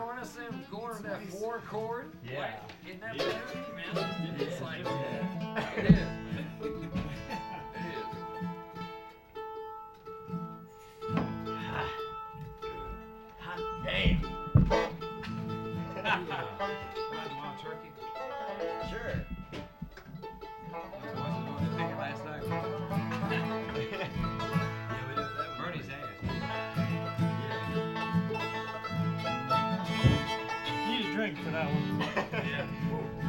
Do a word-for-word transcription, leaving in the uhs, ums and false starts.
when I say I'm going to that four chord, Yeah. like, isn't that Yeah. better, man? It's Yeah. like, Yeah. it is, man. It is. Hot damn. Riding wild turkey. Sure. I wasn't going to pick it last night. Yeah, we did that. Bernie's ass. Need a drink for that one. Yeah.